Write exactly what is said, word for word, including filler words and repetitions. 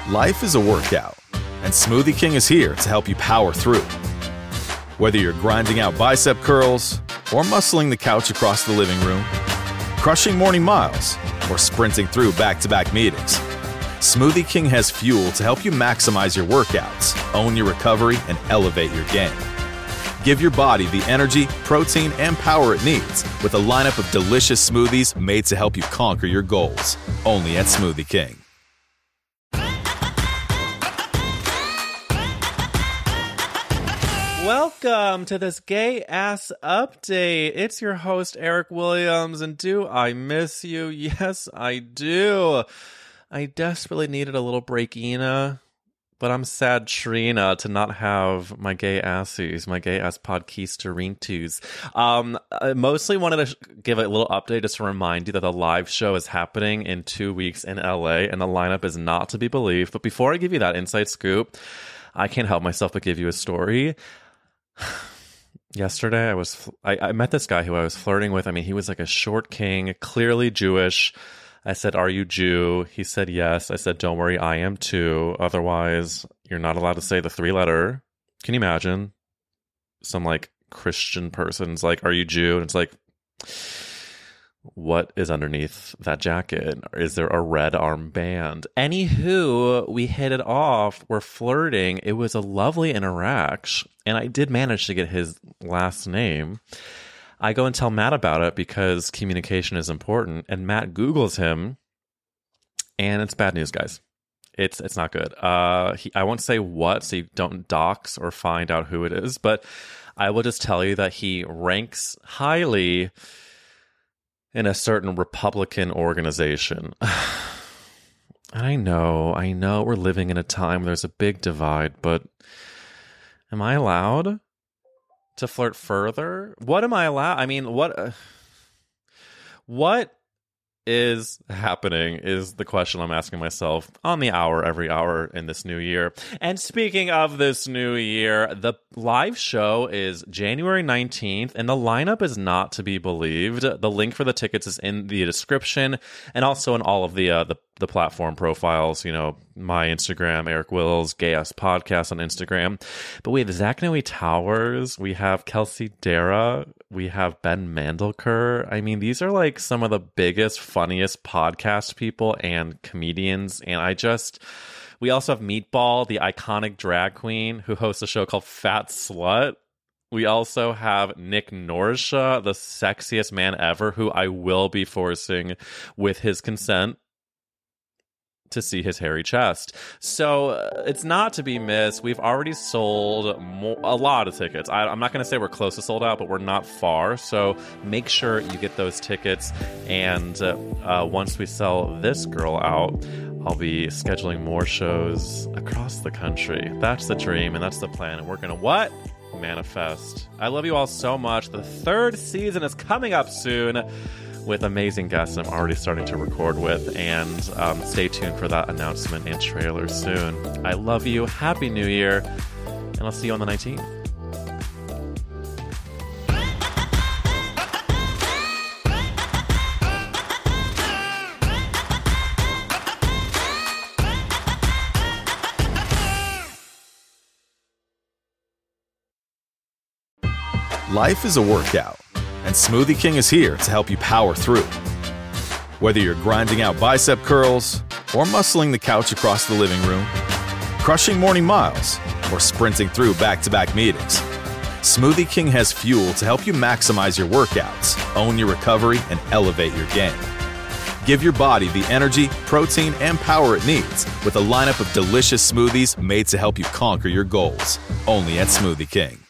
Life is a workout, and Smoothie King is here to help you power through. Whether you're grinding out bicep curls or muscling the couch across the living room, crushing morning miles, or sprinting through back-to-back meetings, Smoothie King has fuel to help you maximize your workouts, own your recovery, and elevate your game. Give your body the energy, protein, and power it needs with a lineup of delicious smoothies made to help you conquer your goals. Only at Smoothie King. Welcome to this gay ass update. It's your host, Eric Williams, and do I miss you? Yes, I do. I desperately needed a little break-ina, but I'm sad Trina to not have my gay assies, my gay ass podcasteringtos. Um, I mostly wanted to give a little update just to remind you that the live show is happening in two weeks in L A, and the lineup is not to be believed. But before I give you that inside scoop, I can't help myself but give you a story. Yesterday, I was I, I met this guy who I was flirting with. I mean, he was like a short king, clearly Jewish. I said, "Are you Jew?" He said, "Yes." I said, "Don't worry, I am too. Otherwise, you're not allowed to say the three letter." Can you imagine? Some like Christian person's like, "Are you Jew?" And it's like, what is underneath that jacket? Is there a red armband? Anywho, we hit it off. We're flirting. It was a lovely interaction. And I did manage to get his last name. I go and tell Matt about it because communication is important. And Matt Googles him. And it's bad news, guys. It's it's not good. Uh, he, I won't say what, so you don't dox or find out who it is. But I will just tell you that he ranks highly in a certain Republican organization. I know, I know we're living in a time where there's a big divide, but am I allowed to flirt further? What am I allowed? I mean, what, uh, what is happening is the question I'm asking myself on the hour, every hour in this new year. And speaking of this new year, the live show is January nineteenth, and the lineup is not to be believed. The link for the tickets is in the description and also in all of the uh, the, the platform profiles. You know, my Instagram, Eric Wills, Gay Ass Podcast on Instagram. But we have Zach Noe Towers, we have Kelsey Dara, we have Ben Mandelker. I mean, these are like some of the biggest, funniest podcast people and comedians. And I just, we also have Meatball, the iconic drag queen who hosts a show called Fat Slut. We also have Nick Norsha, the sexiest man ever, who I will be forcing with his consent to see his hairy chest. So uh, it's not to be missed. We've already sold mo- a lot of tickets. I, I'm not going to say we're close to sold out, but we're not far. So make sure you get those tickets. And uh, uh, once we sell this girl out, I'll be scheduling more shows across the country. That's the dream and that's the plan. And we're going to what? Manifest. I love you all so much. The third season is coming up soon with amazing guests I'm already starting to record with, and um, stay tuned for that announcement and trailer soon. I love you. Happy New Year, and I'll see you on the nineteenth. Life is a workout, and Smoothie King is here to help you power through. Whether you're grinding out bicep curls or muscling the couch across the living room, crushing morning miles, or sprinting through back-to-back meetings, Smoothie King has fuel to help you maximize your workouts, own your recovery, and elevate your game. Give your body the energy, protein, and power it needs with a lineup of delicious smoothies made to help you conquer your goals. Only at Smoothie King.